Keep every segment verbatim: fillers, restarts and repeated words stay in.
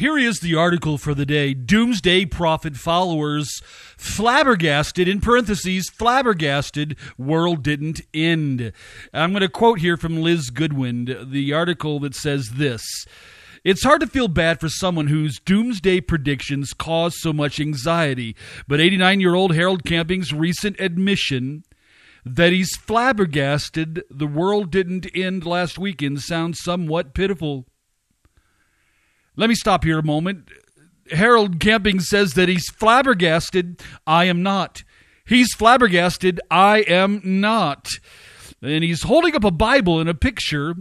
Here is the article for the day. Doomsday Prophet followers flabbergasted, in parentheses, flabbergasted, world didn't end. I'm going to quote here from Liz Goodwin, the article that says this. It's hard to feel bad for someone whose doomsday predictions cause so much anxiety, but eighty-nine-year-old Harold Camping's recent admission that he's flabbergasted the world didn't end last weekend sounds somewhat pitiful. Let me stop here a moment. Harold Camping says that he's flabbergasted. I am not. He's flabbergasted. I am not. And he's holding up a Bible in a picture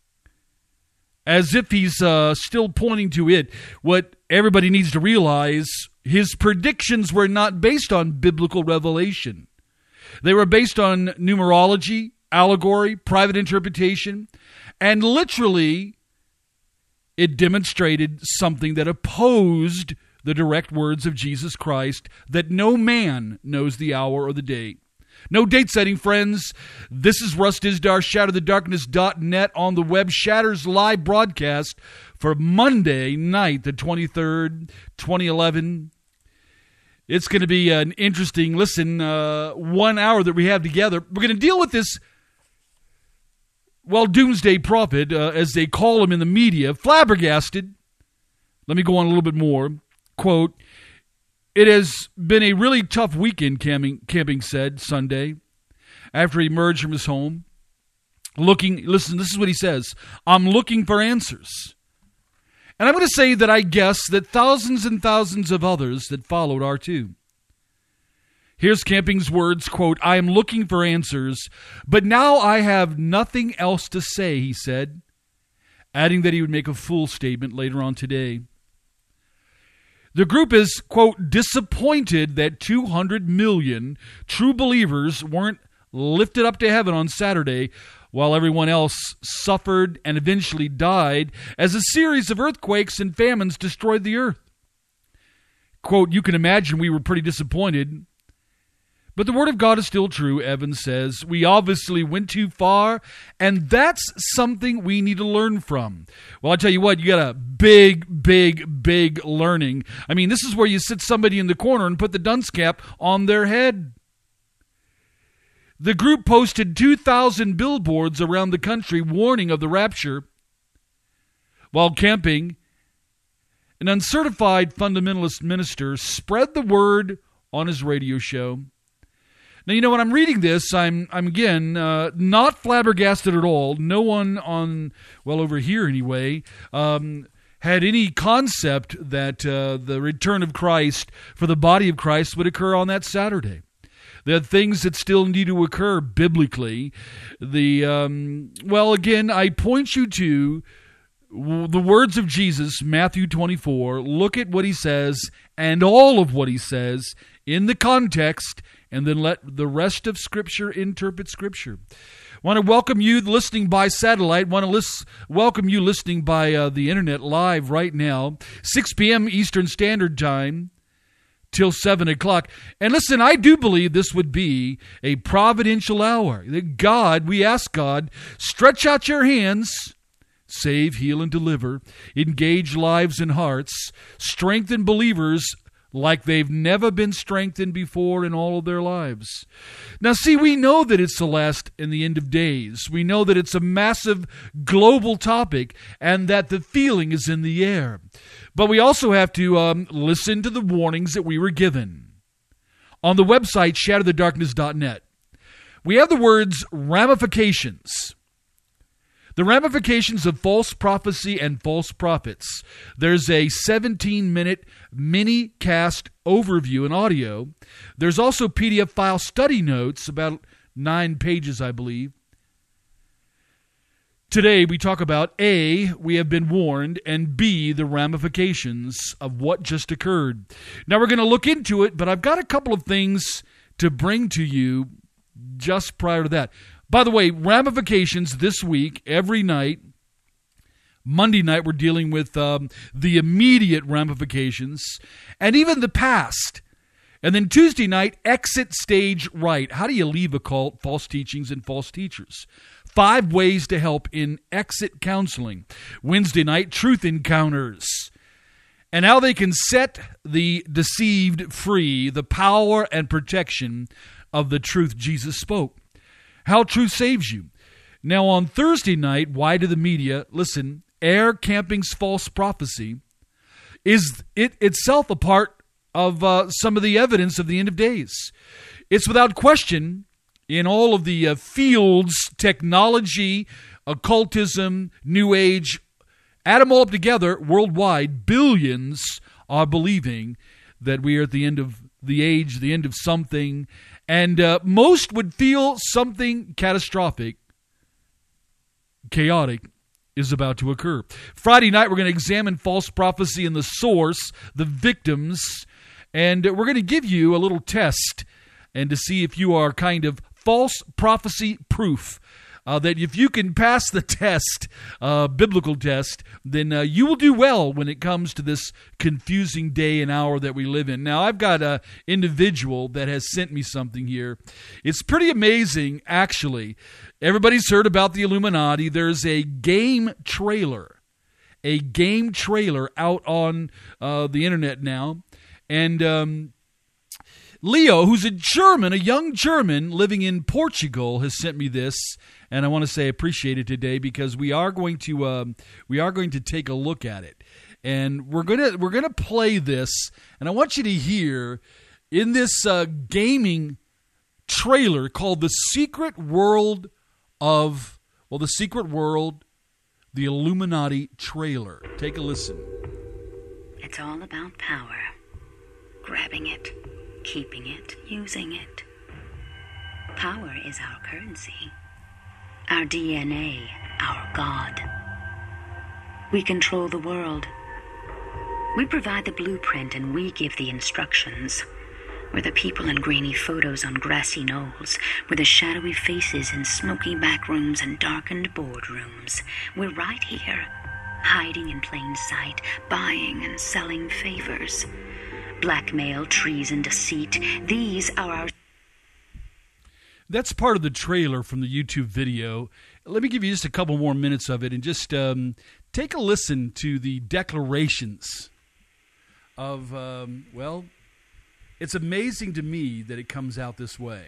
as if he's uh, still pointing to it. What everybody needs to realize, his predictions were not based on biblical revelation. They were based on numerology, allegory, private interpretation, and literally it demonstrated something that opposed the direct words of Jesus Christ, that no man knows the hour or the day. No date setting, friends. This is Russ Dizdar, shatter the darkness dot net on the web. Shatter's live broadcast for Monday night, the twenty-third, twenty eleven. It's going to be an interesting, listen, uh, one hour that we have together. We're going to deal with this, well, doomsday prophet, uh, as they call him in the media, flabbergasted. Let me go on a little bit more. Quote, it has been a really tough weekend, Camping, Camping said Sunday after he emerged from his home. Looking, listen, this is what he says. I'm looking for answers. And I'm going to say that I guess that thousands and thousands of others that followed are too. Here's Camping's words, quote, I am looking for answers, but now I have nothing else to say, he said, adding that he would make a full statement later on today. The group is, quote, disappointed that two hundred million true believers weren't lifted up to heaven on Saturday while everyone else suffered and eventually died as a series of earthquakes and famines destroyed the earth. Quote, you can imagine we were pretty disappointed. But the word of God is still true, Evans says. We obviously went too far, and that's something we need to learn from. Well, I'll tell you what, you got a big, big, big learning. I mean, this is where you sit somebody in the corner and put the dunce cap on their head. The group posted two thousand billboards around the country warning of the rapture. While Camping, an uncertified fundamentalist minister, spread the word on his radio show. Now, you know, when I'm reading this, I'm, I'm again, uh, not flabbergasted at all. No one on, well, over here anyway, um, had any concept that uh, the return of Christ for the body of Christ would occur on that Saturday. There are things that still need to occur biblically. The, um, well, again, I point you to the words of Jesus, Matthew twenty-four. Look at what he says and all of what he says in the context, and then let the rest of Scripture interpret Scripture. Want to welcome you listening by satellite. Want to list, welcome you listening by uh, the internet live right now, six p.m. Eastern Standard Time till seven o'clock. And listen, I do believe this would be a providential hour. That God, we ask God, stretch out your hands, save, heal, and deliver, engage lives and hearts, strengthen believers like they've never been strengthened before in all of their lives. Now, see, we know that it's the last and the end of days. We know that it's a massive global topic and that the feeling is in the air. But we also have to um, listen to the warnings that we were given. On the website, shatter the darkness dot net, we have the words ramifications. The ramifications of false prophecy and false prophets. There's a seventeen-minute mini-cast overview in audio. There's also P D F file study notes, about nine pages, I believe. Today, we talk about A, we have been warned, and B, the ramifications of what just occurred. Now, we're going to look into it, but I've got a couple of things to bring to you just prior to that. By the way, ramifications this week, every night. Monday night, we're dealing with um, the immediate ramifications and even the past. And then Tuesday night, exit stage right. How do you leave a cult, false teachings, and false teachers? Five ways to help in exit counseling. Wednesday night, truth encounters. and how they can set the deceived free, the power and protection of the truth Jesus spoke. How truth saves you. Now, on Thursday night, Why to the Media, listen, Air Camping's false prophecy is it itself a part of uh, some of the evidence of the end of days. It's without question in all of the uh, fields, technology, occultism, New Age, add them all up together, worldwide, billions are believing that we are at the end of the age, the end of something, and uh, most would feel something catastrophic, chaotic, is about to occur. Friday night, we're going to examine false prophecy and the source, the victims, and we're going to give you a little test and to see if you are kind of false prophecy proof. Uh, that if you can pass the test, uh, biblical test, then uh, you will do well when it comes to this confusing day and hour that we live in. Now, I've got an individual that has sent me something here. It's pretty amazing, actually. Everybody's heard about the Illuminati. There's a game trailer, a game trailer out on uh, the internet now. And um, Leo, who's a German, a young German living in Portugal, has sent me this. And I want to say I appreciate it today because we are going to um, we are going to take a look at it, and we're gonna we're gonna play this, and I want you to hear in this uh, gaming trailer called "The Secret World of well, the Secret World, the Illuminati trailer." Take a listen. It's all about power, grabbing it, keeping it, using it. Power is our currency. Our D N A, our God. We control the world. We provide the blueprint and we give the instructions. We're the people in grainy photos on grassy knolls. We're the shadowy faces in smoky back rooms and darkened boardrooms. We're right here, hiding in plain sight, buying and selling favors. Blackmail, treason, deceit. These are our... That's part of the trailer from the YouTube video. Let me give you just a couple more minutes of it and just um, take a listen to the declarations of, um, well, it's amazing to me that it comes out this way.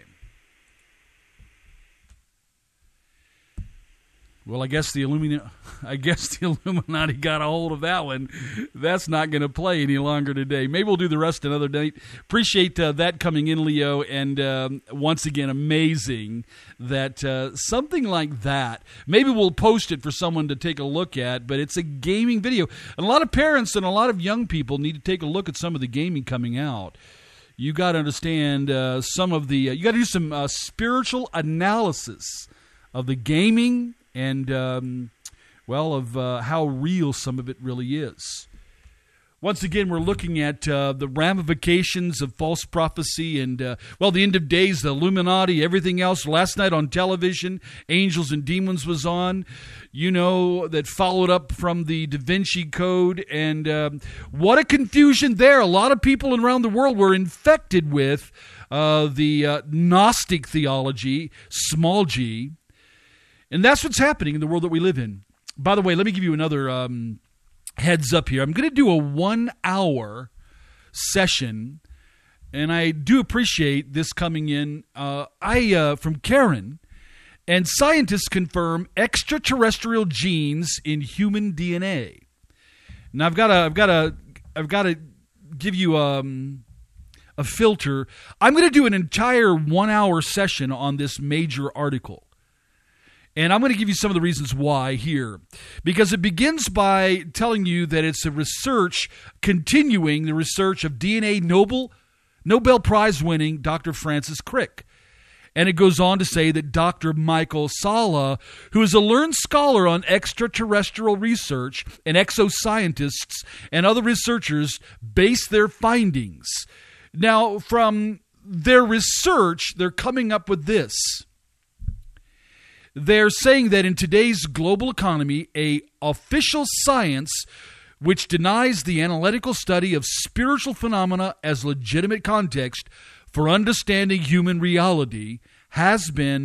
Well, I guess the Illumina- I guess the Illuminati got a hold of that one. That's not going to play any longer today. Maybe we'll do the rest another night. Appreciate uh, that coming in, Leo. And um, once again, amazing that uh, something like that. Maybe we'll post it for someone to take a look at. But it's a gaming video, and a lot of parents and a lot of young people need to take a look at some of the gaming coming out. You got to understand uh, some of the. Uh, you got to do some uh, spiritual analysis of the gaming. And, um, well, of uh, how real some of it really is. Once again, we're looking at uh, the ramifications of false prophecy and, uh, well, the end of days, the Illuminati, everything else. Last night on television, Angels and Demons was on, you know, that followed up from the Da Vinci Code. And um, what a confusion there. A lot of people around the world were infected with uh, the uh, Gnostic theology, small g. And that's what's happening in the world that we live in. By the way, let me give you another um, heads up here. I'm going to do a one-hour session, and I do appreciate this coming in. Uh, I uh, from Karen, and scientists confirm extraterrestrial genes in human D N A. Now I've got to, I've got to, I've got to give you um, a filter. I'm going to do an entire one-hour session on this major article. And I'm going to give you some of the reasons why here. Because it begins by telling you that it's a research, continuing the research of D N A Nobel, Nobel Prize-winning Doctor Francis Crick. And it goes on to say that Doctor Michael Salla, who is a learned scholar on extraterrestrial research, and exoscientists and other researchers base their findings. Now, from their research, they're coming up with this. They're saying that in today's global economy, a official science which denies the analytical study of spiritual phenomena as legitimate context for understanding human reality has been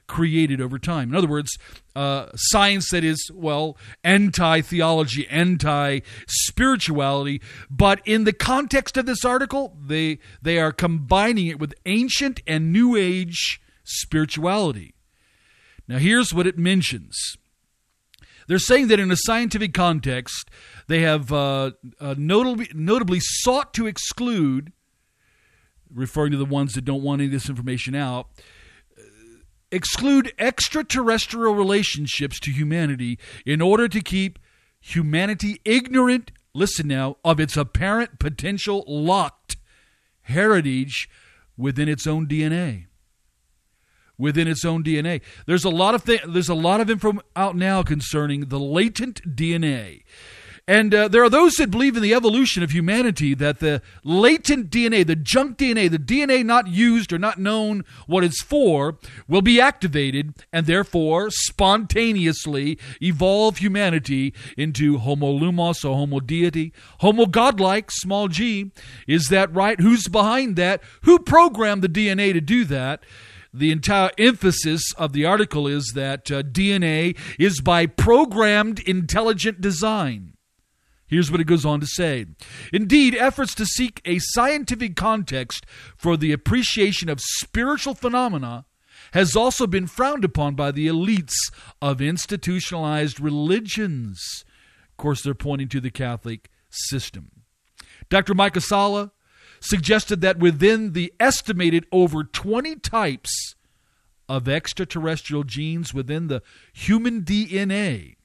created over time. In other words, uh, science that is, well, anti-theology, anti-spirituality, but in the context of this article, they they are combining it with ancient and New Age spirituality. Now, here's what it mentions. They're saying that in a scientific context, they have uh, uh, notably, notably sought to exclude, referring to the ones that don't want any of this information out, exclude extraterrestrial relationships to humanity in order to keep humanity ignorant, listen now, of its apparent potential locked heritage within its own D N A. Within its own D N A. There's a lot of th- there's a lot of info out now concerning the latent D N A. And uh, there are those that believe in the evolution of humanity, that the latent D N A, the junk D N A, the D N A not used or not known what it's for, will be activated and therefore spontaneously evolve humanity into Homo Lumos or Homo Deity, Homo Godlike, small g. Is that right? Who's behind that? Who programmed the D N A to do that? The entire emphasis of the article is that uh, D N A is by programmed intelligent design. Here's what it goes on to say. Indeed, efforts to seek a scientific context for the appreciation of spiritual phenomena has also been frowned upon by the elites of institutionalized religions. Of course, they're pointing to the Catholic system. Doctor Michael Salla suggested that within the estimated over twenty types of extraterrestrial genes within the human D N A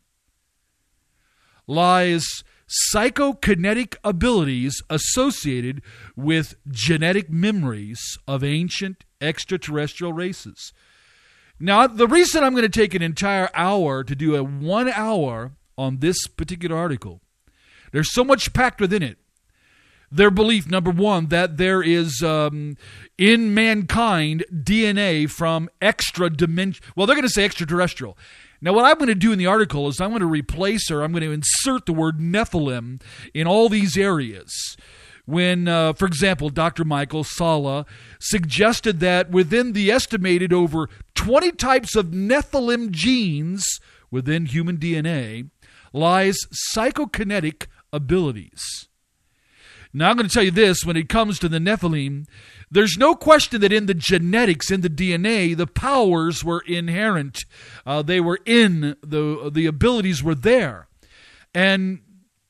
lies psychokinetic abilities associated with genetic memories of ancient extraterrestrial races. Now, the reason I'm going to take an entire hour to do a one hour on this particular article, there's so much packed within it. Their belief, number one, that there is um, in mankind D N A from extra dimension. Well, they're going to say extraterrestrial. Now, what I'm going to do in the article is I'm going to replace or I'm going to insert the word Nephilim in all these areas. When, uh, for example, Doctor Michael Salla suggested that within the estimated over twenty types of Nephilim genes within human D N A lies psychokinetic abilities. Now, I'm going to tell you this, when it comes to the Nephilim, there's no question that in the genetics, in the D N A, the powers were inherent. Uh, they were in, the, the abilities were there. And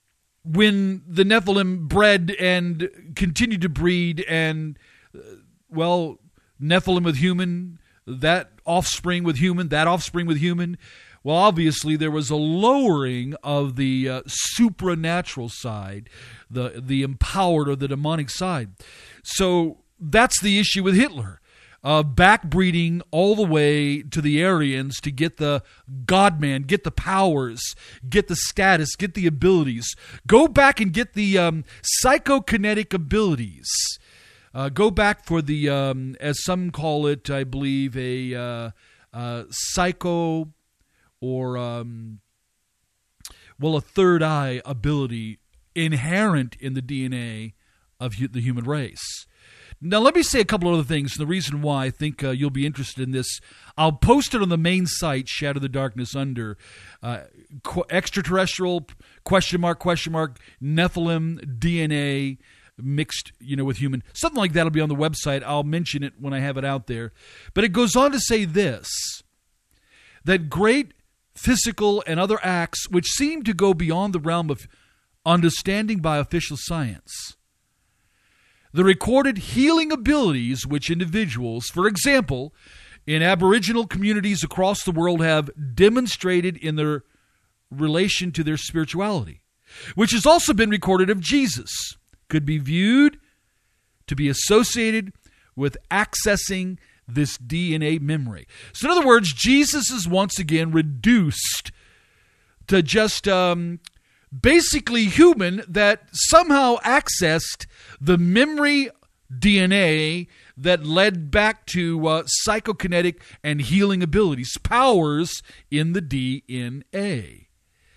when the Nephilim bred and continued to breed and, uh, well, Nephilim with human, that offspring with human, that offspring with human, well, obviously there was a lowering of the uh, supernatural side, the the empowered or the demonic side. So that's the issue with Hitler, uh, backbreeding all the way to the Aryans to get the God-man, get the powers, get the status, get the abilities. Go back and get the um, psychokinetic abilities. Uh, go back for the, um, as some call it, I believe, a uh, uh, psycho... or, um, well, a third eye ability inherent in the D N A of hu- the human race. Now, let me say a couple of other things. The reason why I think uh, you'll be interested in this, I'll post it on the main site, Shadow the Darkness Under. Uh, qu- extraterrestrial, question mark, question mark, Nephilim, D N A, mixed, you know, with human. Something like that will be on the website. I'll mention it when I have it out there. But it goes on to say this, that great physical and other acts which seem to go beyond the realm of understanding by official science. The recorded healing abilities which individuals, for example, in Aboriginal communities across the world have demonstrated in their relation to their spirituality, which has also been recorded of Jesus, could be viewed to be associated with accessing this D N A memory. So in other words, Jesus is once again reduced to just um, basically human that somehow accessed the memory D N A that led back to uh, psychokinetic and healing abilities, powers in the D N A.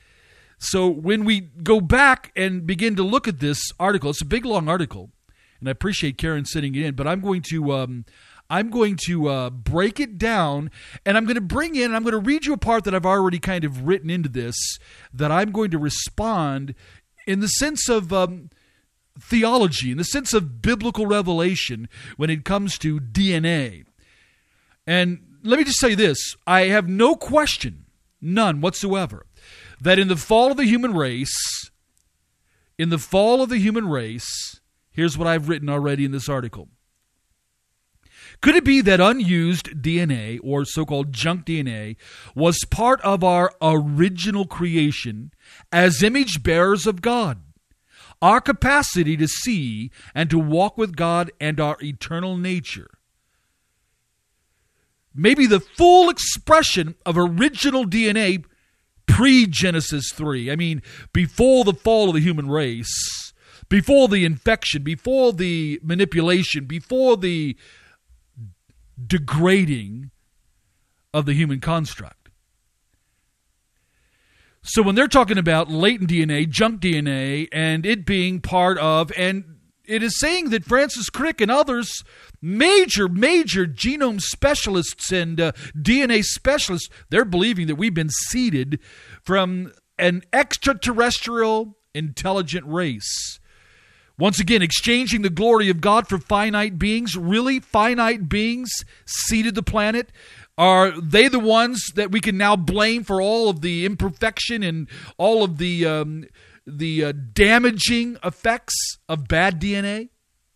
So when we go back and begin to look at this article, it's a big, long article, and I appreciate Karen sending it in, but I'm going to... Um, I'm going to uh, break it down, and I'm going to bring in, I'm going to read you a part that I've already kind of written into this, that I'm going to respond in the sense of um, theology, in the sense of biblical revelation when it comes to D N A. And let me just say this, I have no question, none whatsoever, that in the fall of the human race, in the fall of the human race, here's what I've written already in this article. Could it be that unused D N A, or so-called junk D N A, was part of our original creation as image bearers of God? Our capacity to see and to walk with God and our eternal nature. Maybe the full expression of original D N A pre-Genesis three. I mean, before the fall of the human race, before the infection, before the manipulation, before the degrading of the human construct. So when they're talking about latent D N A, junk D N A, and it being part of, and it is saying that Francis Crick and others, major, major genome specialists and uh, D N A specialists, they're believing that we've been seeded from an extraterrestrial intelligent race. Once again, exchanging the glory of God for finite beings. Really, finite beings seeded the planet? Are they the ones that we can now blame for all of the imperfection and all of the um, the uh, damaging effects of bad D N A?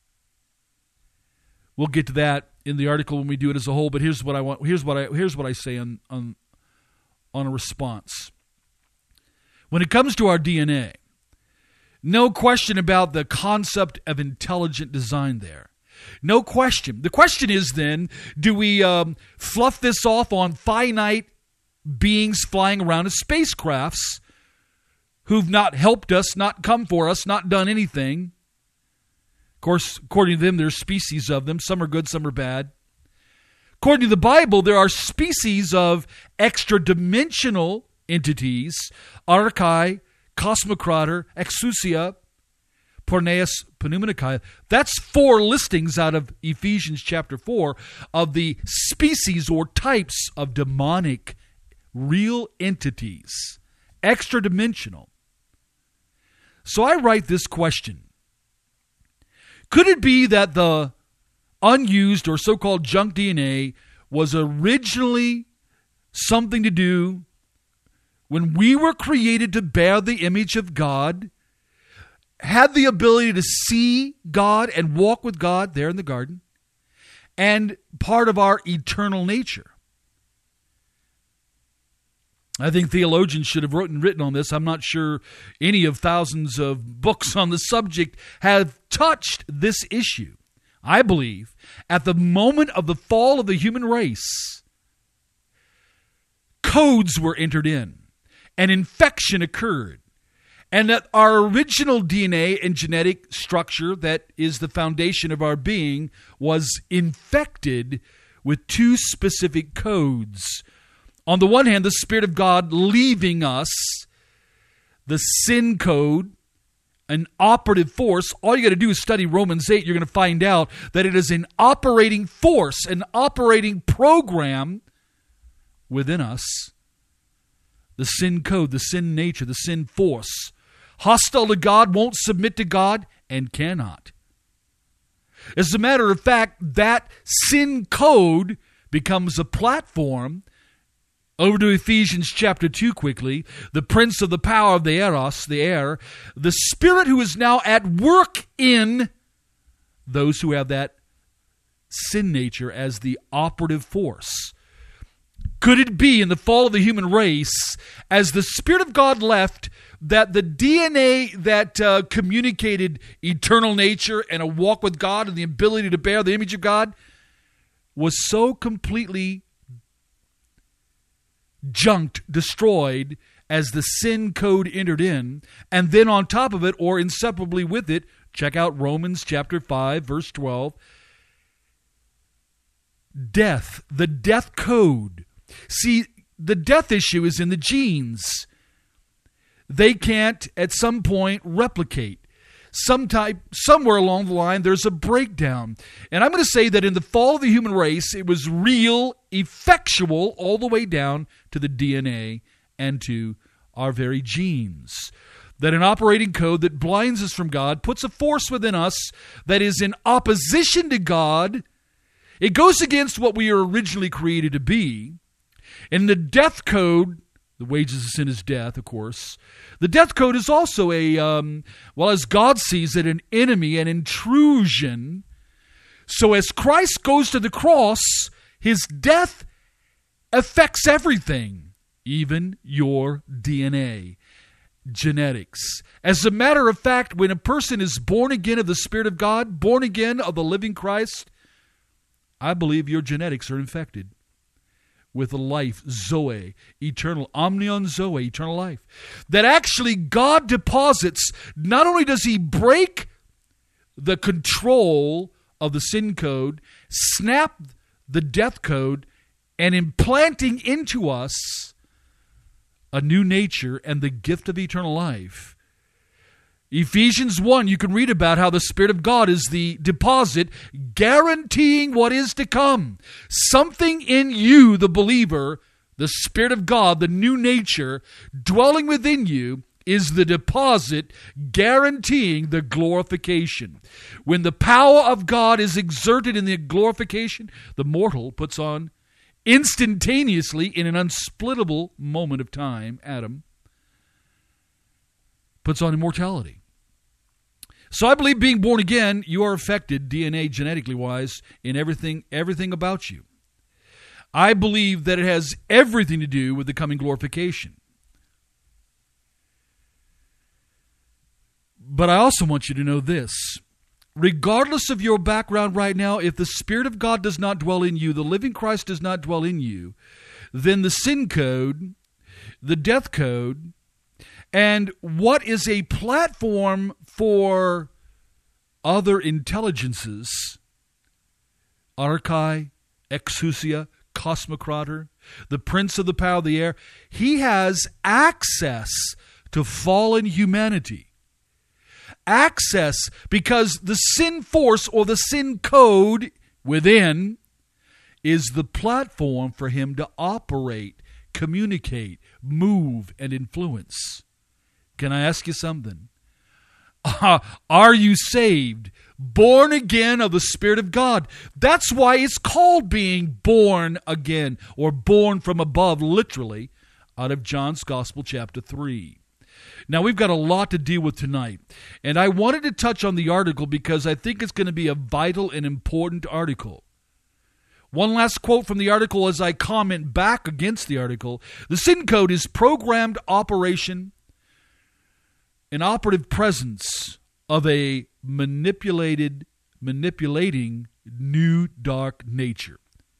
We'll get to that in the article when we do it as a whole. But here's what I want. Here's what I here's what I say on on on a response. When it comes to our D N A, no question about the concept of intelligent design there. No question. The question is then, do we um, fluff this off on finite beings flying around as spacecrafts who've not helped us, not come for us, not done anything? Of course, according to them, there's species of them. Some are good, some are bad. According to the Bible, there are species of extra-dimensional entities, archai, Cosmocrator, Exousia, Porneus, Pneumaticae. That's four listings out of Ephesians chapter four of the species or types of demonic real entities, extra-dimensional. So I write this question. Could it be that the unused or so-called junk D N A was originally something to do when we were created to bear the image of God, had the ability to see God and walk with God there in the garden, and part of our eternal nature? I think theologians should have written, written on this. I'm not sure any of thousands of books on the subject have touched this issue. I believe at the moment of the fall of the human race, codes were entered in. An infection occurred, and that our original D N A and genetic structure that is the foundation of our being was infected with two specific codes. On the one hand, the Spirit of God leaving us, the sin code, an operative force. All you got to do is study Romans eight. You're going to find out that it is an operating force, an operating program within us. The sin code, the sin nature, the sin force. Hostile to God, won't submit to God, and cannot. As a matter of fact, that sin code becomes a platform. Over to Ephesians chapter two quickly. The prince of the power of the eros, the air, the spirit who is now at work in those who have that sin nature as the operative force. Could it be in the fall of the human race, as the Spirit of God left, that the D N A that uh, communicated eternal nature and a walk with God and the ability to bear the image of God was so completely junked, destroyed, as the sin code entered in, and then on top of it, or inseparably with it, check out Romans chapter five, verse twelve, death, the death code. See, the death issue is in the genes. They can't, at some point, replicate. some type, somewhere along the line, there's a breakdown. And I'm going to say that in the fall of the human race, it was real, effectual, all the way down to the D N A and to our very genes. That an operating code that blinds us from God puts a force within us that is in opposition to God. It goes against what we are originally created to be. And the death code, the wages of sin is death, of course. The death code is also a, um, well, as God sees it, an enemy, an intrusion. So as Christ goes to the cross, his death affects everything, even your D N A, genetics. As a matter of fact, when a person is born again of the Spirit of God, born again of the living Christ, I believe your genetics are infected with a life, Zoe, eternal, omnion Zoe, eternal life. That actually God deposits, not only does he break the control of the sin code, snap the death code, and implanting into us a new nature and the gift of eternal life. Ephesians one, you can read about how the Spirit of God is the deposit guaranteeing what is to come. Something in you, the believer, the Spirit of God, the new nature dwelling within you, is the deposit guaranteeing the glorification. When the power of God is exerted in the glorification, the mortal puts on instantaneously, in an unsplittable moment of time, Adam puts on immortality. So I believe being born again, you are affected D N A genetically wise in everything, everything about you. I believe that it has everything to do with the coming glorification. But I also want you to know this. Regardless of your background right now, if the Spirit of God does not dwell in you, the living Christ does not dwell in you, then the sin code, the death code, and what is a platform for other intelligences, Archai, Exousia, Cosmocrator, the prince of the power of the air, he has access to fallen humanity. Access, because the sin force or the sin code within is the platform for him to operate, communicate, move, and influence. Can I ask you something? Uh, are you saved? Born again of the Spirit of God. That's why it's called being born again, or born from above, literally, out of John's Gospel, chapter three. Now, we've got a lot to deal with tonight, and I wanted to touch on the article because I think it's going to be a vital and important article. One last quote from the article as I comment back against the article. The sin code is programmed operation, an operative presence of a manipulated, manipulating new dark nature.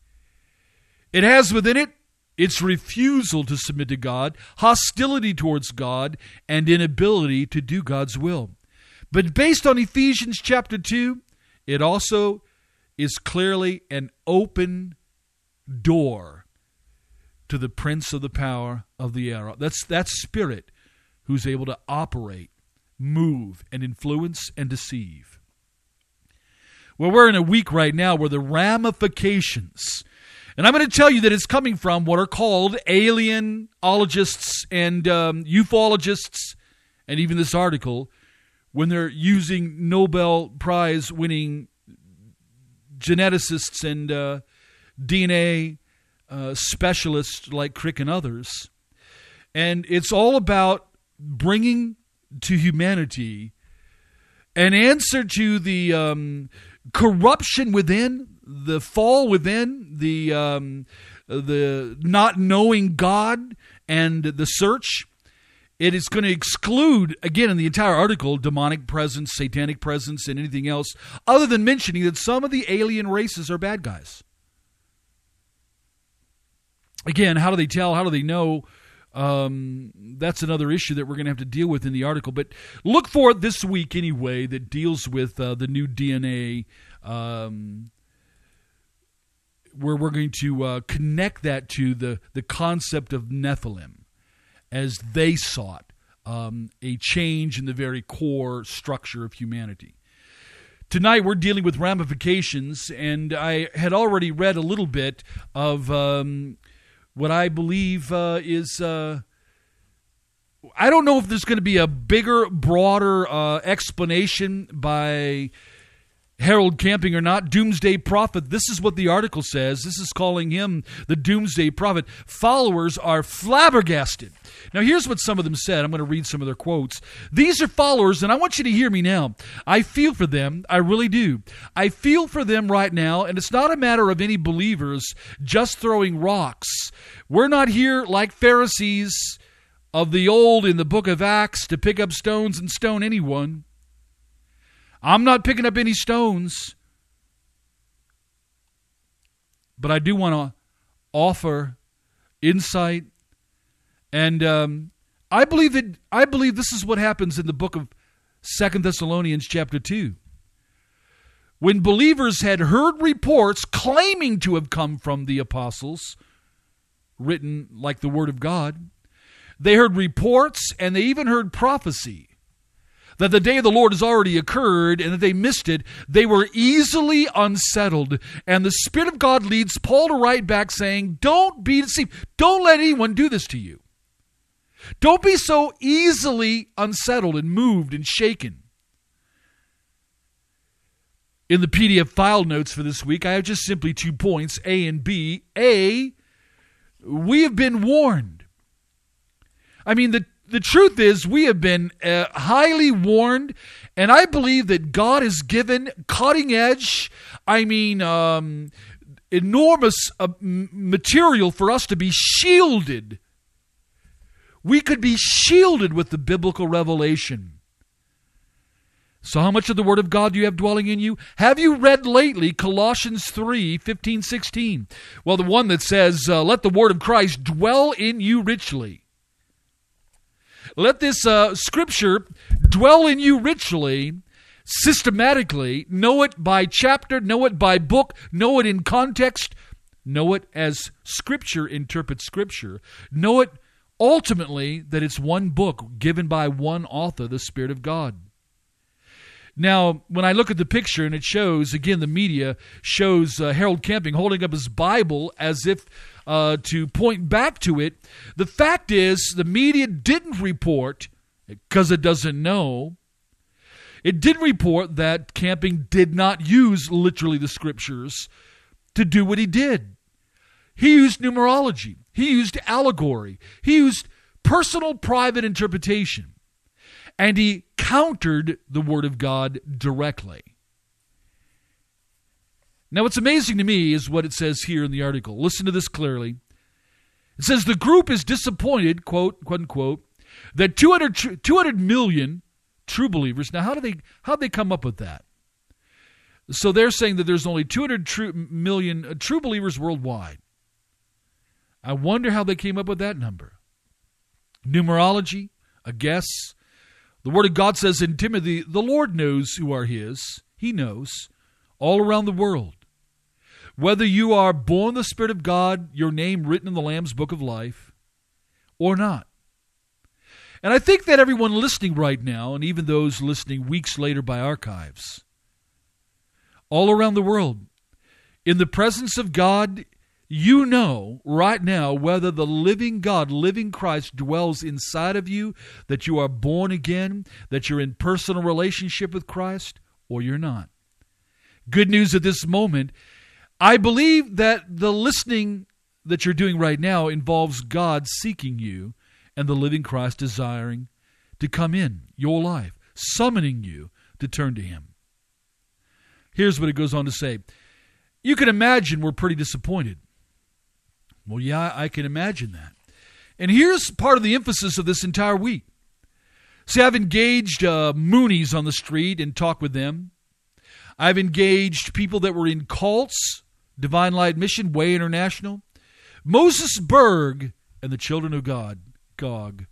It has within it its refusal to submit to God, hostility towards God, and inability to do God's will. But based on Ephesians chapter two, it also is clearly an open door to the prince of the power of the air. That's that spirit who's able to operate, move, and influence and deceive. Well, we're in a week right now where the ramifications, and I'm going to tell you that it's coming from what are called alienologists and um, ufologists, and even this article, when they're using Nobel Prize winning geneticists and uh, D N A uh, specialists like Crick and others. And it's all about bringing to humanity an answer to the um, corruption within, the fall within, the um, the not knowing God, and the search. It is going to exclude, again, in the entire article, demonic presence, satanic presence, and anything else, other than mentioning that some of the alien races are bad guys. Again, how do they tell? How do they know? Um, that's another issue that we're going to have to deal with in the article. But look for it this week anyway that deals with uh, the new D N A, um, where we're going to uh, connect that to the, the concept of Nephilim as they sought um, a change in the very core structure of humanity. Tonight we're dealing with ramifications, and I had already read a little bit of um, what I believe uh, is... Uh, I don't know if there's going to be a bigger, broader uh, explanation by Harold Camping or not. Doomsday Prophet, this is what the article says. This is calling him the Doomsday Prophet. Followers are flabbergasted. Now, here's what some of them said. I'm going to read some of their quotes. These are followers, and I want you to hear me now. I feel for them. I really do. I feel for them right now, and it's not a matter of any believers just throwing rocks. We're not here like Pharisees of the old in the book of Acts to pick up stones and stone anyone. I'm not picking up any stones. But I do want to offer insight. And um, I believe that I believe this is what happens in the book of Second Thessalonians chapter two. When believers had heard reports claiming to have come from the apostles, written like the Word of God, they heard reports, and they even heard prophecy that the day of the Lord has already occurred and that they missed it. They were easily unsettled. And the Spirit of God leads Paul to write back saying, don't be deceived. Don't let anyone do this to you. Don't be so easily unsettled and moved and shaken. In the P D F file notes for this week, I have just simply two points, A and B. A, we have been warned. I mean, the, the truth is we have been uh, highly warned, and I believe that God has given cutting edge, I mean, um, enormous uh, material for us to be shielded. We could be shielded with the biblical revelation. So how much of the Word of God do you have dwelling in you? Have you read lately Colossians three, fifteen, sixteen? Well, the one that says, uh, let the Word of Christ dwell in you richly. Let this uh, scripture dwell in you richly, systematically. Know it by chapter, know it by book, know it in context, know it as Scripture interprets Scripture. Know it ultimately that it's one book given by one author, the Spirit of God. Now, when I look at the picture, and it shows, again, the media shows uh, Harold Camping holding up his Bible as if uh, to point back to it. The fact is, the media didn't report, because it doesn't know, it did report that Camping did not use literally the Scriptures to do what he did. He used numerology. He used allegory. He used personal, private interpretation. And he countered the Word of God directly. Now, what's amazing to me is what it says here in the article. Listen to this clearly. It says, the group is disappointed, quote, quote, unquote, that two hundred, two hundred million true believers. Now, how do they, how do they come up with that? So they're saying that there's only two hundred true, million true believers worldwide. I wonder how they came up with that number. Numerology, a guess. The Word of God says in Timothy, the Lord knows who are His. He knows all around the world. Whether you are born of the Spirit of God, your name written in the Lamb's Book of Life, or not. And I think that everyone listening right now, and even those listening weeks later by archives, all around the world, in the presence of God, you know right now whether the living God, living Christ dwells inside of you, that you are born again, that you're in personal relationship with Christ, or you're not. Good news at this moment, I believe that the listening that you're doing right now involves God seeking you and the living Christ desiring to come in your life, summoning you to turn to Him. Here's what it goes on to say. You can imagine we're pretty disappointed. Well, yeah, I can imagine that. And here's part of the emphasis of this entire week. See, I've engaged uh, Moonies on the street and talked with them. I've engaged people that were in cults, Divine Light Mission, Way International, Moses Berg, and the Children of God, Gog.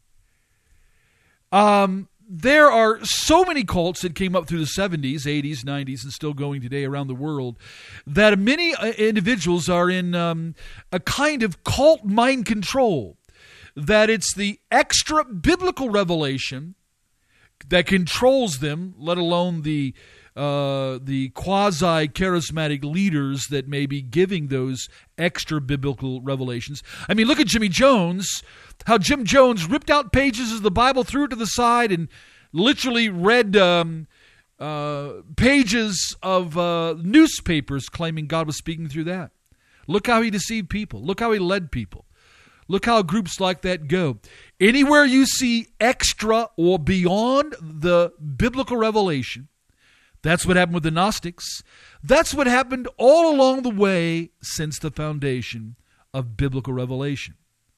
Um, there are so many cults that came up through the seventies, eighties, nineties, and still going today around the world, that many individuals are in um, a kind of cult mind control. that it's the extra biblical revelation that controls them, let alone the uh, the quasi-charismatic leaders that may be giving those extra biblical revelations. I mean, look at Jimmy Jones, how Jim Jones ripped out pages of the Bible, threw it to the side, and literally read um, uh, pages of uh, newspapers claiming God was speaking through that. Look how he deceived people. Look how he led people. Look how groups like that go. Anywhere you see extra or beyond the biblical revelation, that's what happened with the Gnostics. That's what happened all along the way since the foundation of biblical revelation.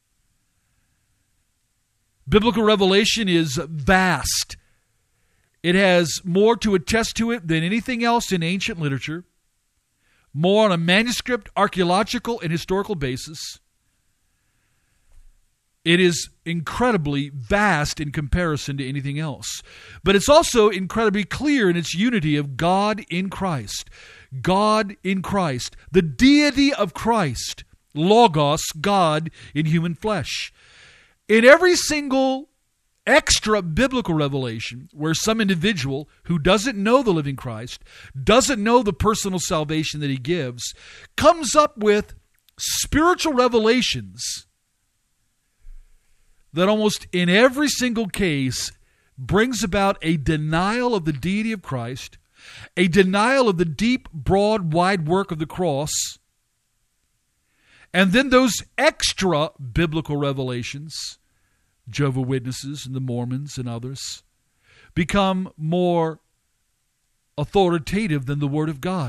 Biblical revelation is vast. It has more to attest to it than anything else in ancient literature, more on a manuscript, archaeological, and historical basis. It is incredibly vast in comparison to anything else. But it's also incredibly clear in its unity of God in Christ. God in Christ. The deity of Christ. Logos, God in human flesh. In every single extra biblical revelation where some individual who doesn't know the living Christ, doesn't know the personal salvation that he gives, comes up with spiritual revelations that almost in every single case brings about a denial of the deity of Christ, a denial of the deep, broad, wide work of the cross, and then those extra biblical revelations, Jehovah's Witnesses and the Mormons and others, become more authoritative than the Word of God.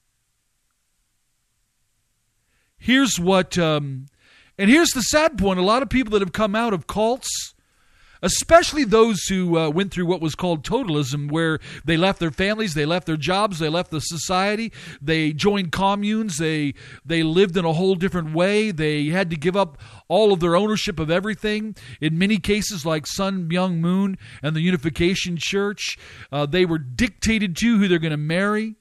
Here's what... Um, And here's the sad point. A lot of people that have come out of cults, especially those who uh, went through what was called totalism, where they left their families, they left their jobs, they left the society, they joined communes, they they lived in a whole different way, they had to give up all of their ownership of everything. In many cases, like Sun Myung Moon and the Unification Church, uh, they were dictated to who they're going to marry.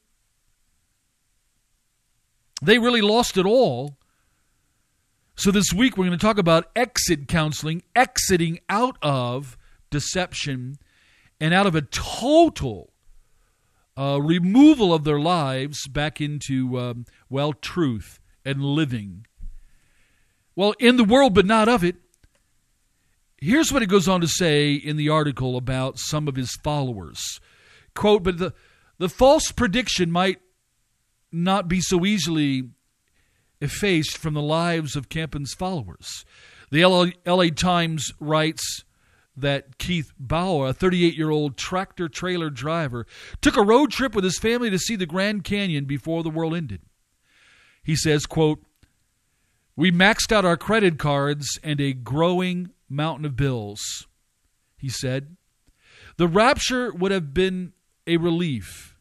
They really lost it all. So this week we're going to talk about exit counseling, exiting out of deception and out of a total uh, removal of their lives back into, um, well, truth and living. Well, in the world, but not of it. Here's what it goes on to say in the article about some of his followers. Quote, but the, the false prediction might not be so easily effaced from the lives of Kempen's followers. The L A Times writes that Keith Bauer, a thirty-eight-year-old tractor-trailer driver, took a road trip with his family to see the Grand Canyon before the world ended. He says, quote, "We maxed out our credit cards and a growing mountain of bills," he said. "The rapture would have been a relief."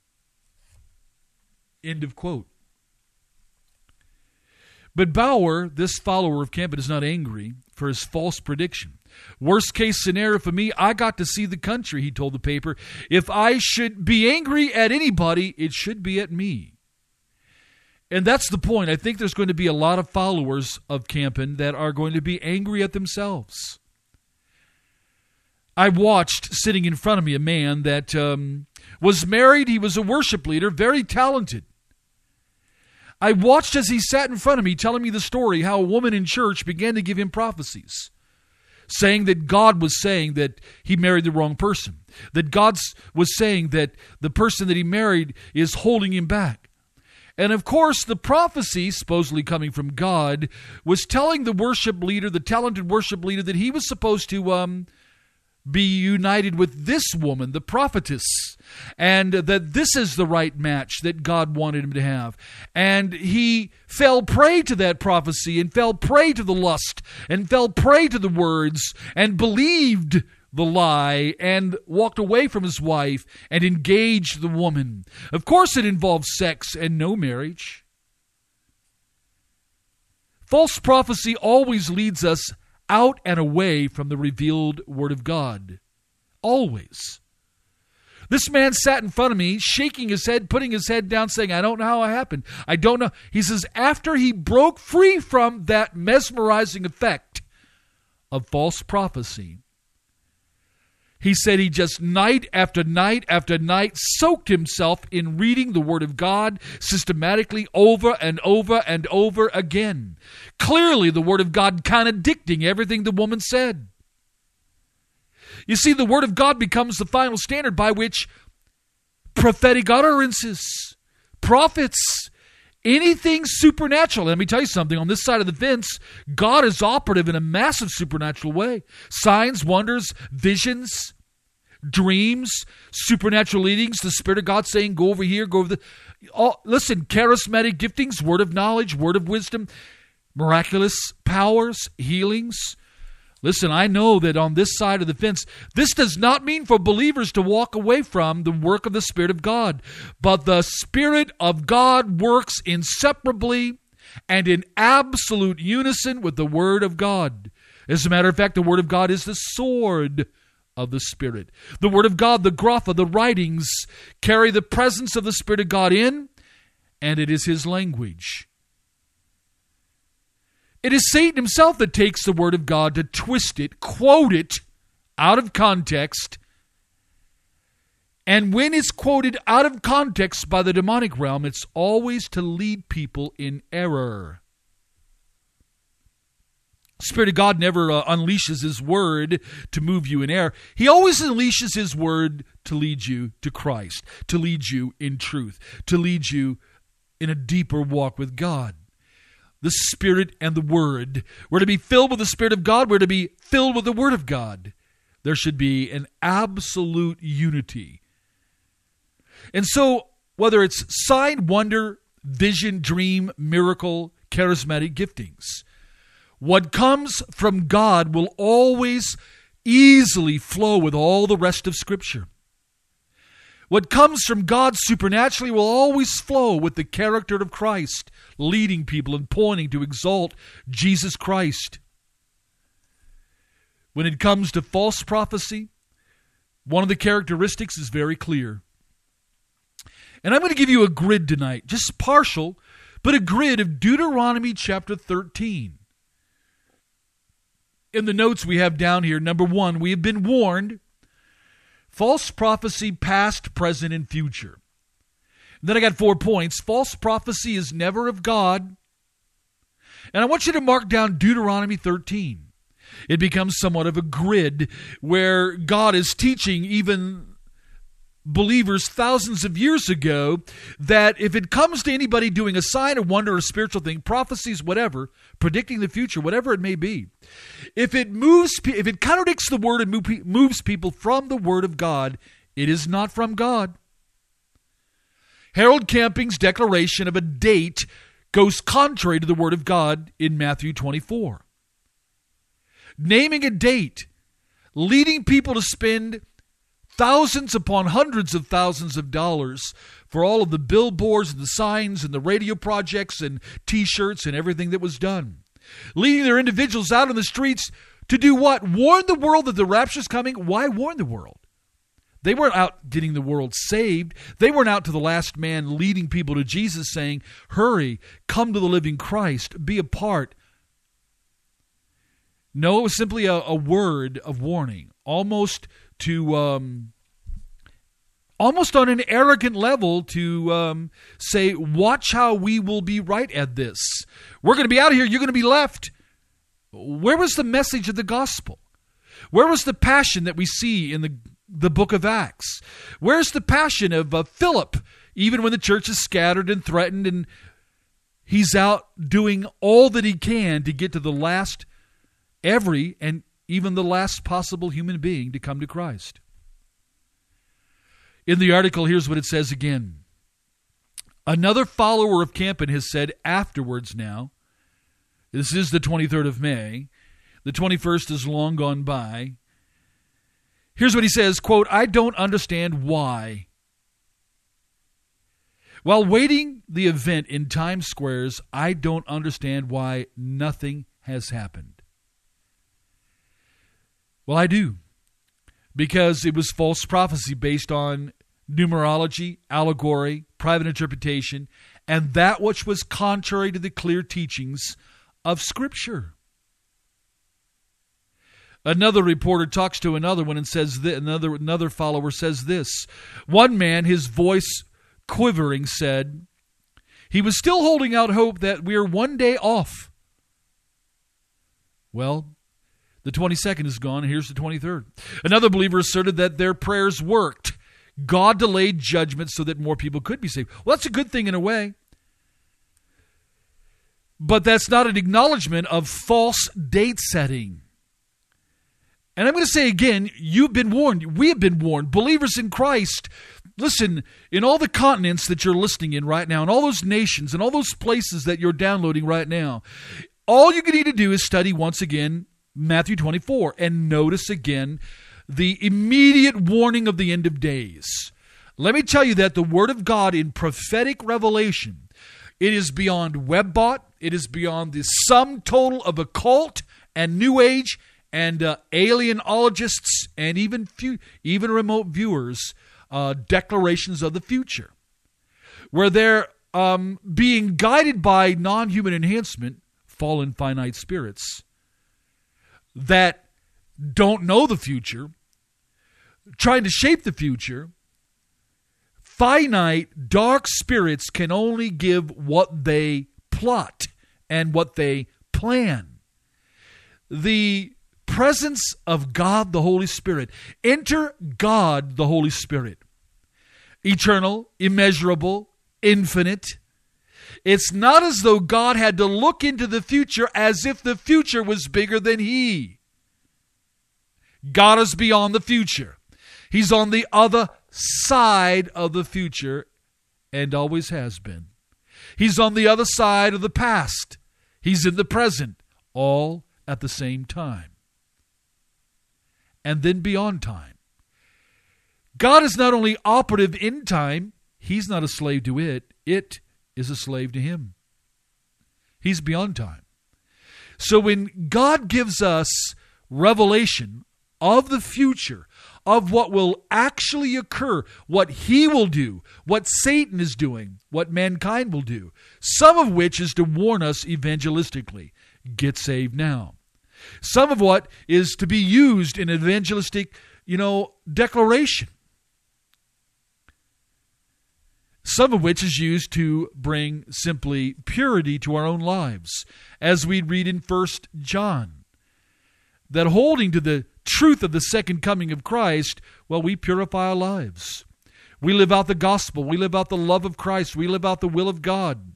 End of quote. But Bauer, this follower of Kempen, is not angry for his false prediction. "Worst case scenario for me, I got to see the country," he told the paper. "If I should be angry at anybody, it should be at me." And that's the point. I think there's going to be a lot of followers of Kempen that are going to be angry at themselves. I watched, sitting in front of me, a man that um, was married. He was a worship leader, very talented. I watched as he sat in front of me telling me the story how a woman in church began to give him prophecies, saying that God was saying that he married the wrong person, that God was saying that the person that he married is holding him back. And of course, the prophecy, supposedly coming from God, was telling the worship leader, the talented worship leader, that he was supposed to um, be united with this woman, the prophetess, and that this is the right match that God wanted him to have. And he fell prey to that prophecy and fell prey to the lust and fell prey to the words and believed the lie and walked away from his wife and engaged the woman. Of course it involves sex and no marriage. False prophecy always leads us out and away from the revealed Word of God. Always. This man sat in front of me, shaking his head, putting his head down, saying, "I don't know how it happened. I don't know." He says, after he broke free from that mesmerizing effect of false prophecy. He said he just night after night after night soaked himself in reading the Word of God systematically over and over and over again. Clearly, the Word of God contradicting everything the woman said. You see, the Word of God becomes the final standard by which prophetic utterances, prophets, anything supernatural. Let me tell you something. On this side of the fence, God is operative in a massive supernatural way. Signs, wonders, visions, dreams, supernatural leadings, the Spirit of God saying, go over here, go over the... All, listen, charismatic giftings, word of knowledge, word of wisdom, miraculous powers, healings. Listen, I know that on this side of the fence, this does not mean for believers to walk away from the work of the Spirit of God. But the Spirit of God works inseparably and in absolute unison with the Word of God. As a matter of fact, the Word of God is the sword of the Spirit. The Word of God, the grapha, the writings, carry the presence of the Spirit of God in, and it is His language. It is Satan himself that takes the Word of God to twist it, quote it out of context. And when it's quoted out of context by the demonic realm, it's always to lead people in error. Spirit of God never uh, unleashes His Word to move you in error. He always unleashes His Word to lead you to Christ, to lead you in truth, to lead you in a deeper walk with God. The Spirit and the Word. We're to be filled with the Spirit of God. We're to be filled with the Word of God. There should be an absolute unity. And so, whether it's sign, wonder, vision, dream, miracle, charismatic giftings, what comes from God will always easily flow with all the rest of Scripture. What comes from God supernaturally will always flow with the character of Christ, leading people and pointing to exalt Jesus Christ. When it comes to false prophecy, one of the characteristics is very clear. And I'm going to give you a grid tonight, just partial, but a grid of Deuteronomy chapter thirteen. In the notes we have down here, number one, we have been warned. False prophecy, past, present, and future. And then I got four points. False prophecy is never of God. And I want you to mark down Deuteronomy thirteen. It becomes somewhat of a grid where God is teaching even believers thousands of years ago that if it comes to anybody doing a sign, a wonder, a spiritual thing, prophecies, whatever, predicting the future, whatever it may be, if it moves, if it contradicts the word and moves people from the Word of God, it is not from God. Harold Camping's declaration of a date goes contrary to the Word of God in Matthew twenty-four. Naming a date, leading people to spend thousands upon hundreds of thousands of dollars for all of the billboards and the signs and the radio projects and T-shirts and everything that was done. Leading their individuals out on the streets to do what? Warn the world that the rapture's coming. Why warn the world? They weren't out getting the world saved. They weren't out to the last man leading people to Jesus saying, hurry, come to the living Christ, be a part. No, it was simply a, a word of warning, almost to, um, almost on an arrogant level to um, say, watch how we will be right at this. We're going to be out of here. You're going to be left. Where was the message of the gospel? Where was the passion that we see in the, the book of Acts? Where's the passion of uh, Philip, even when the church is scattered and threatened and he's out doing all that he can to get to the last, every, and even the last possible human being to come to Christ? In the article, here's what it says again. Another follower of Campen has said afterwards now, this is the twenty-third of May, the twenty-first is long gone by. Here's what he says, quote, I don't understand why. While waiting the event in Times Squares, I don't understand why nothing has happened. Well, I do. Because it was false prophecy based on numerology, allegory, private interpretation, and that which was contrary to the clear teachings of Scripture. Another reporter talks to another one and says that another another follower says this. One man, his voice quivering, said he was still holding out hope that we're one day off. Well, the twenty-second is gone, and here's the twenty-third. Another believer asserted that their prayers worked. God delayed judgment so that more people could be saved. Well, that's a good thing in a way. But that's not an acknowledgement of false date setting. And I'm going to say again, you've been warned. We have been warned. Believers in Christ, listen, in all the continents that you're listening in right now, in all those nations, and all those places that you're downloading right now, all you need to do is study once again Matthew twenty-four and notice again the immediate warning of the end of days. Let me tell you that the Word of God in prophetic revelation, it is beyond web-bought, it is beyond the sum total of occult and New Age and uh, alienologists and even few, even remote viewers' uh, declarations of the future, where they're um, being guided by non-human enhancement, fallen finite spirits that don't know the future, trying to shape the future. Finite, dark spirits can only give what they plot and what they plan. The presence of God, the Holy Spirit. Enter God, the Holy Spirit. Eternal, immeasurable, infinite. It's not as though God had to look into the future as if the future was bigger than He. God is beyond the future. He's on the other side of the future and always has been. He's on the other side of the past. He's in the present, all at the same time. And then beyond time. God is not only operative in time, He's not a slave to it. It is a slave to Him. He's beyond time. So when God gives us revelation of the future, of what will actually occur, what He will do, what Satan is doing, what mankind will do, some of which is to warn us evangelistically, get saved now. Some of what is to be used in evangelistic, you know, declaration. Some of which is used to bring simply purity to our own lives. As we read in First John, that holding to the truth of the second coming of Christ, well, we purify our lives. We live out the gospel. We live out the love of Christ. We live out the will of God.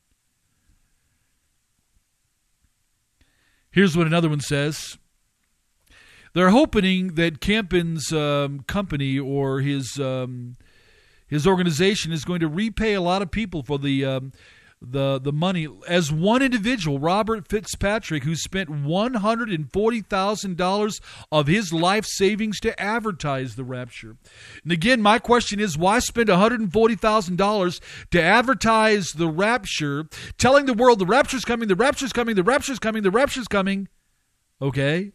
Here's what another one says. They're hoping that Campin's um, company or his um, his organization is going to repay a lot of people for the um, the the money. As one individual, Robert Fitzpatrick, who spent one hundred forty thousand dollars of his life savings to advertise the rapture. And again, my question is, why spend one hundred forty thousand dollars to advertise the rapture, telling the world the rapture's coming, the rapture's coming, the rapture's coming, the rapture's coming? Okay.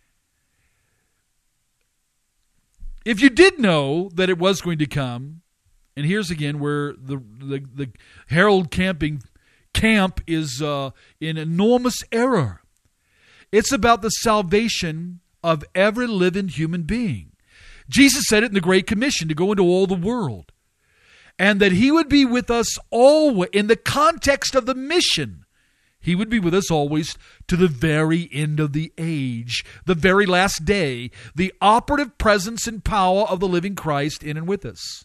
If you did know that it was going to come, and here's again where the the, the Harold Camping camp is uh, in enormous error. It's about the salvation of every living human being. Jesus said it in the Great Commission to go into all the world. And that He would be with us always, in the context of the mission, He would be with us always to the very end of the age, the very last day, the operative presence and power of the living Christ in and with us.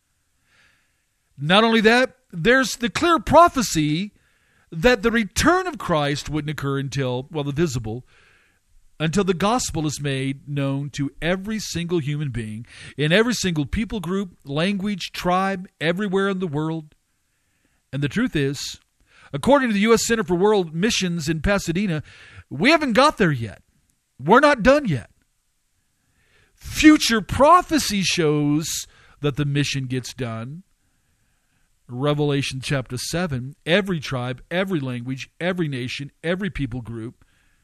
Not only that, there's the clear prophecy that the return of Christ wouldn't occur until, well, the visible, until the gospel is made known to every single human being, in every single people group, language, tribe, everywhere in the world. And the truth is, according to the U S Center for World Missions in Pasadena, we haven't got there yet. We're not done yet. Future prophecy shows that the mission gets done. Revelation chapter seven, every tribe, every language, every nation, every people group.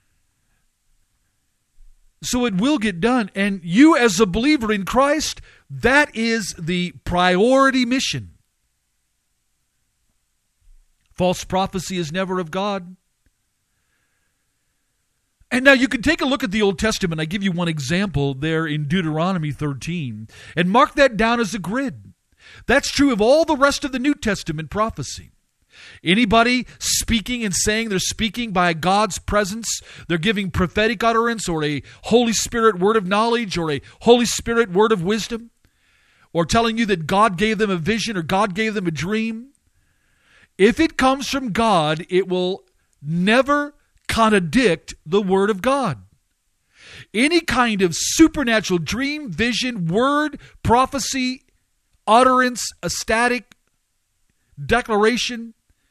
So it will get done. And you as a believer in Christ, that is the priority mission. False prophecy is never of God. And now you can take a look at the Old Testament. I give you one example there in Deuteronomy thirteen, and mark that down as a grid. That's true of all the rest of the New Testament prophecy. Anybody speaking and saying they're speaking by God's presence, they're giving prophetic utterance or a Holy Spirit word of knowledge or a Holy Spirit word of wisdom, or telling you that God gave them a vision or God gave them a dream, if it comes from God, it will never contradict the Word of God. Any kind of supernatural dream, vision, word, prophecy, utterance, ecstatic declaration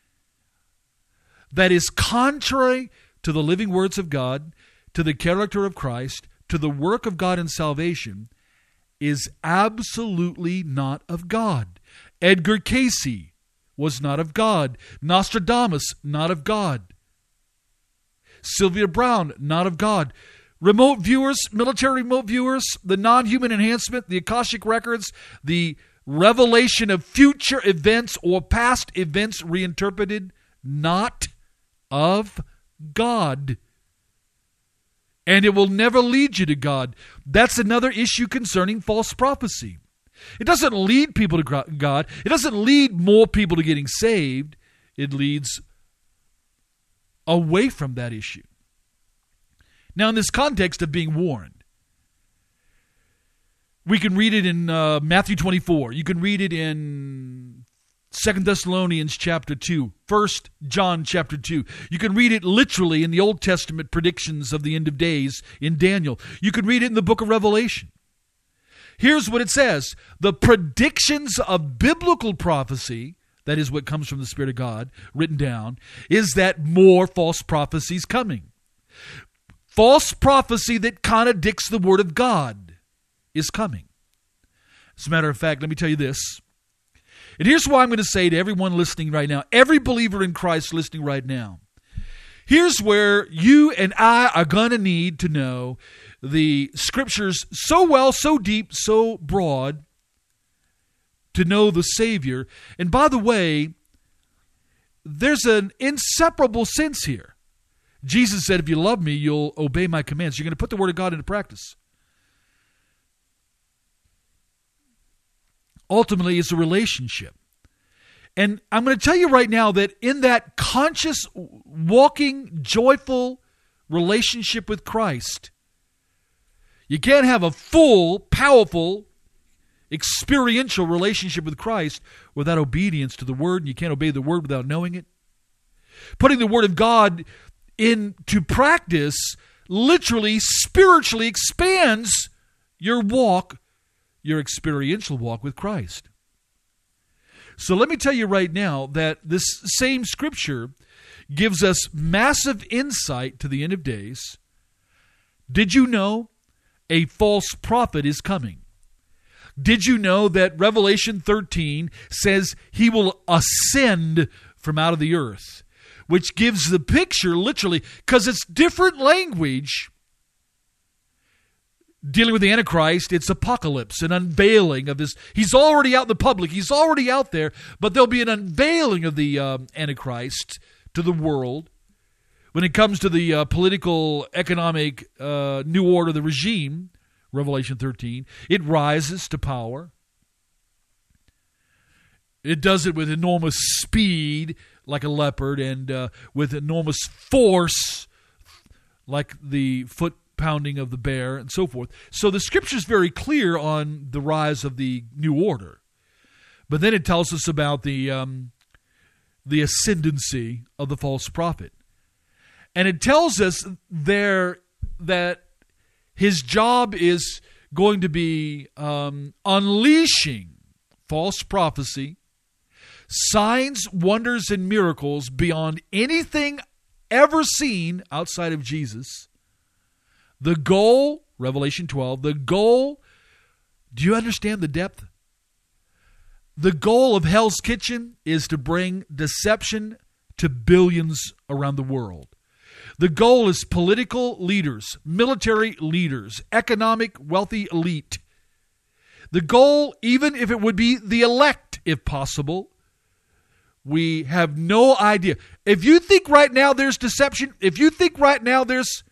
that is contrary to the living words of God, to the character of Christ, to the work of God in salvation, is absolutely not of God. Edgar Cayce was not of God. Nostradamus, not of God. Sylvia Brown, not of God. Remote viewers, military remote viewers, the non-human enhancement, the Akashic records, the revelation of future events or past events reinterpreted, not of God. And it will never lead you to God. That's another issue concerning false prophecy. It doesn't lead people to God. It doesn't lead more people to getting saved. It leads away from that issue. Now, in this context of being warned, we can read it in uh, Matthew twenty-four. You can read it in Second Thessalonians chapter two, First John chapter two. You can read it literally in the Old Testament predictions of the end of days in Daniel. You can read it in the book of Revelation. Here's what it says. The predictions of biblical prophecy, that is what comes from the Spirit of God, written down, is that more false prophecy is coming. False prophecy that contradicts the Word of God is coming. As a matter of fact, let me tell you this. And here's what I'm going to say to everyone listening right now, every believer in Christ listening right now. Here's where you and I are going to need to know the Scriptures so well, so deep, so broad, to know the Savior. And by the way, there's an inseparable sense here. Jesus said, if you love me, you'll obey my commands. You're going to put the Word of God into practice. Ultimately, it's a relationship. And I'm going to tell you right now that in that conscious, walking, joyful relationship with Christ, you can't have a full, powerful, experiential relationship with Christ without obedience to the Word, and you can't obey the Word without knowing it. Putting the Word of God into practice literally, spiritually expands your walk, your experiential walk with Christ. So let me tell you right now that this same Scripture gives us massive insight to the end of days. Did you know a false prophet is coming? Did you know that Revelation thirteen says he will ascend from out of the earth? Which gives the picture literally, because it's different language. Dealing with the Antichrist, it's apocalypse, an unveiling of this. He's already out in the public. He's already out there, but there'll be an unveiling of the um, Antichrist to the world. When it comes to the uh, political, economic uh, new order, the regime, Revelation thirteen, it rises to power. It does it with enormous speed, like a leopard, and uh, with enormous force, like the foot pounding of the bear, and so forth. So the Scripture is very clear on the rise of the new order. But then it tells us about the um, the ascendancy of the false prophet. And it tells us there that his job is going to be um, unleashing false prophecy, signs, wonders, and miracles beyond anything ever seen outside of Jesus. The goal, Revelation twelve, the goal, do you understand the depth? The goal of Hell's Kitchen is to bring deception to billions around the world. The goal is political leaders, military leaders, economic, wealthy elite. The goal, even if it would be the elect, if possible, we have no idea. If you think right now there's deception, if you think right now there's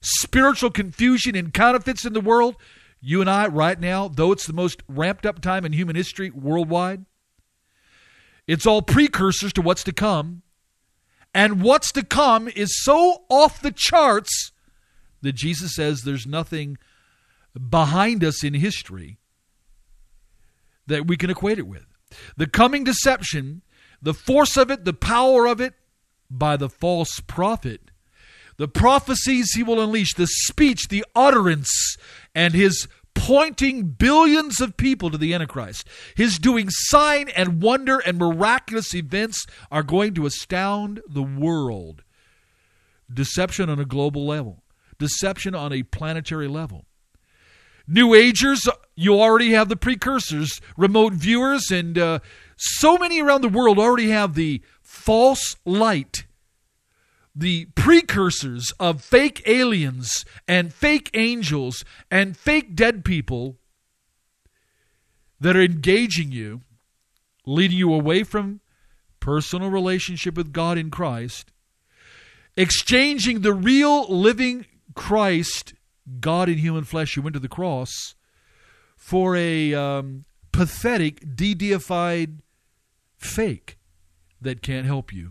spiritual confusion and counterfeits in the world, you and I right now, though it's the most ramped up time in human history worldwide, it's all precursors to what's to come. And what's to come is so off the charts that Jesus says there's nothing behind us in history that we can equate it with. The coming deception, the force of it, the power of it, by the false prophet, the prophecies he will unleash, the speech, the utterance, and his pointing billions of people to the Antichrist, his doing sign and wonder and miraculous events are going to astound the world. Deception on a global level. Deception on a planetary level. New Agers, you already have the precursors. Remote viewers and uh, so many around the world already have the false light, the precursors of fake aliens and fake angels and fake dead people that are engaging you, leading you away from personal relationship with God in Christ, exchanging the real living Christ, God in human flesh who went to the cross, for a um, pathetic, de-deified fake that can't help you.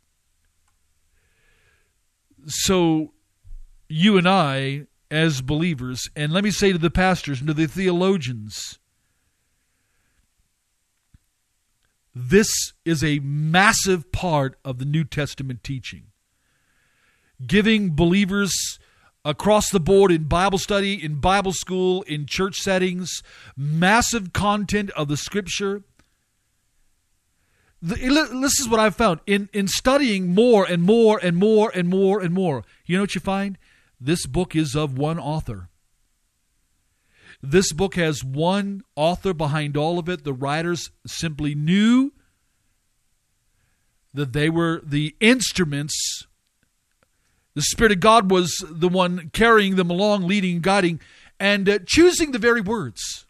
So you and I, as believers, and let me say to the pastors and to the theologians, this is a massive part of the New Testament teaching. Giving believers across the board in Bible study, in Bible school, in church settings, massive content of the Scripture. This is what I've found. In, in studying more and more and more and more and more, you know what you find? This book is of one author. This book has one author behind all of it. The writers simply knew that they were the instruments. The Spirit of God was the one carrying them along, leading, guiding, and uh, choosing the very words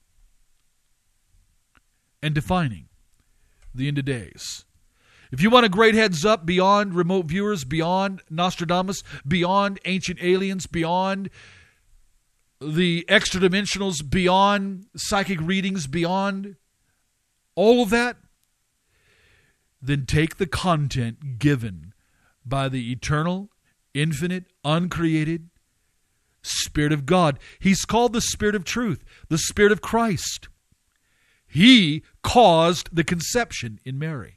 and defining the end of days. If you want a great heads up beyond remote viewers, beyond Nostradamus, beyond ancient aliens, beyond the extra dimensionals, beyond psychic readings, beyond all of that, then take the content given by the eternal, infinite, uncreated Spirit of God. He's called the Spirit of truth, the Spirit of Christ. He caused the conception in Mary.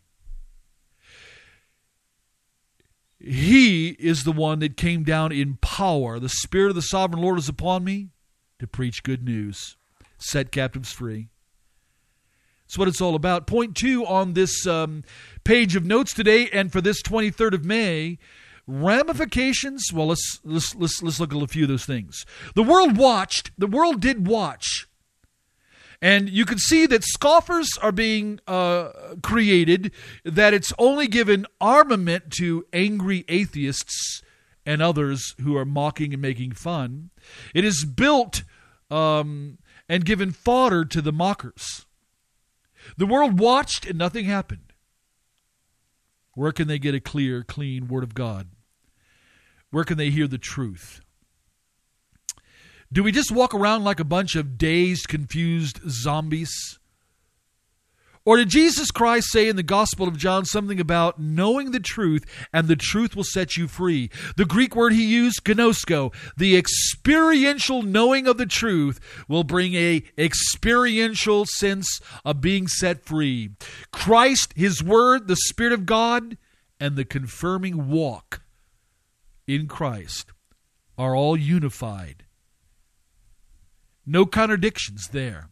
He is the one that came down in power. The Spirit of the Sovereign Lord is upon me to preach good news, set captives free. That's what it's all about. Point two on this um, page of notes today, and for this twenty-third of May, ramifications. Well, let's let's let's let's look at a few of those things. The world watched. The world did watch. And you can see that scoffers are being uh, created, that it's only given armament to angry atheists and others who are mocking and making fun. It is built um, and given fodder to the mockers. The world watched and nothing happened. Where can they get a clear, clean Word of God? Where can they hear the truth? Do we just walk around like a bunch of dazed, confused zombies? Or did Jesus Christ say in the Gospel of John something about knowing the truth and the truth will set you free? The Greek word he used, gnosko, the experiential knowing of the truth will bring a experiential sense of being set free. Christ, His Word, the Spirit of God, and the confirming walk in Christ are all unified. No contradictions there.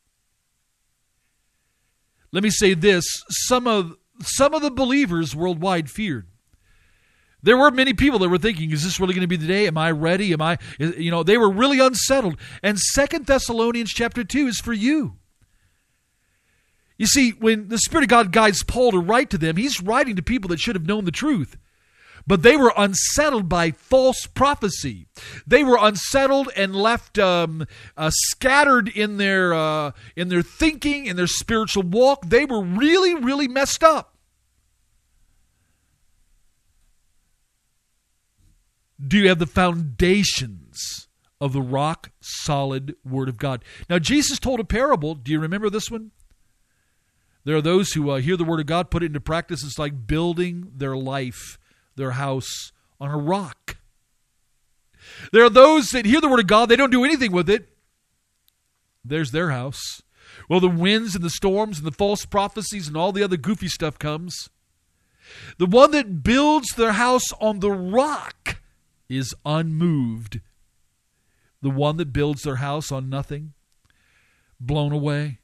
Let me say this, some of some of the believers worldwide feared. There were many people that were thinking, is this really going to be the day? Am I ready? Am I, you know, they were really unsettled. And Second Thessalonians chapter two is for you. You see, when the Spirit of God guides Paul to write to them, he's writing to people that should have known the truth. But they were unsettled by false prophecy. They were unsettled and left um, uh, scattered in their uh, in their thinking, in their spiritual walk. They were really, really messed up. Do you have the foundations of the rock-solid Word of God? Now, Jesus told a parable. Do you remember this one? There are those who uh, hear the Word of God, put it into practice. It's like building their life, their house, on a rock. There are those that hear the Word of God, they don't do anything with it. There's their house. Well, the winds and the storms and the false prophecies and all the other goofy stuff comes. The one that builds their house on the rock is unmoved. The one that builds their house on nothing, blown away.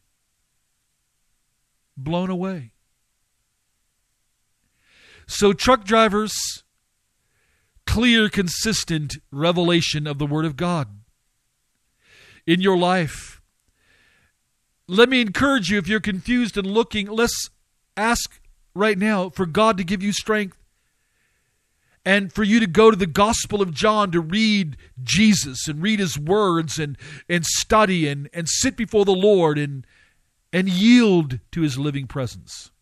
Blown away. So truck drivers, clear, consistent revelation of the Word of God in your life. Let me encourage you, if you're confused and looking, let's ask right now for God to give you strength and for you to go to the Gospel of John to read Jesus and read His words and, and study and, and sit before the Lord and, and yield to His living presence.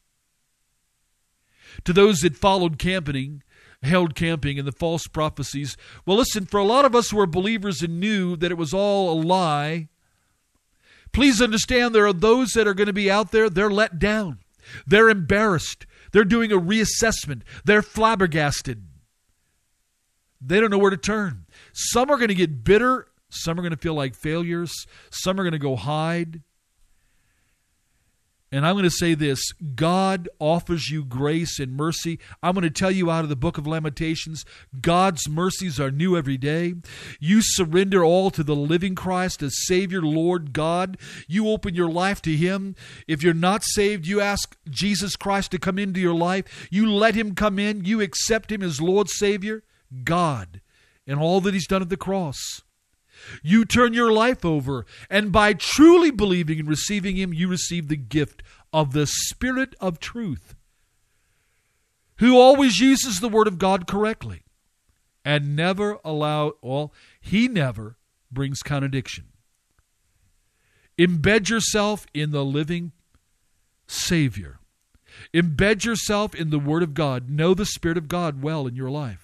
To those that followed camping, held camping and the false prophecies, well, listen, for a lot of us who are believers and knew that it was all a lie, please understand there are those that are going to be out there, they're let down. They're embarrassed. They're doing a reassessment. They're flabbergasted. They don't know where to turn. Some are going to get bitter. Some are going to feel like failures. Some are going to go hide. And I'm going to say this, God offers you grace and mercy. I'm going to tell you out of the book of Lamentations, God's mercies are new every day. You surrender all to the living Christ as Savior, Lord God. You open your life to Him. If you're not saved, you ask Jesus Christ to come into your life. You let Him come in. You accept Him as Lord, Savior, God, and all that He's done at the cross. You turn your life over, and by truly believing and receiving Him, you receive the gift of the Spirit of truth, who always uses the Word of God correctly and never allow, well, He never brings contradiction. Embed yourself in the living Savior. Embed yourself in the Word of God. Know the Spirit of God well in your life.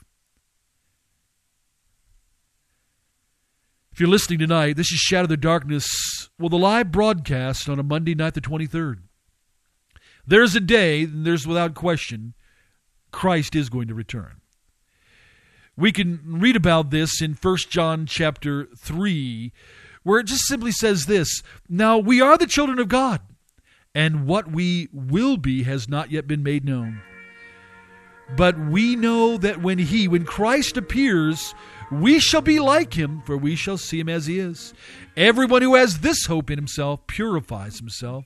If you're listening tonight, this is Shadow the Darkness, well, the live broadcast on a Monday night, the twenty-third. There's a day, and there's without question, Christ is going to return. We can read about this in First John chapter three, where it just simply says this, now we are the children of God, and what we will be has not yet been made known. But we know that when He, when Christ appears, we shall be like Him, for we shall see Him as He is. Everyone who has this hope in himself purifies himself.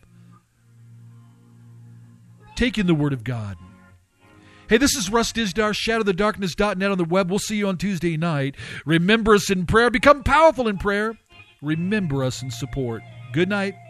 Take in the Word of God. Hey, this is Russ Disdar, shadow the darkness dot net on the web. We'll see you on Tuesday night. Remember us in prayer. Become powerful in prayer. Remember us in support. Good night.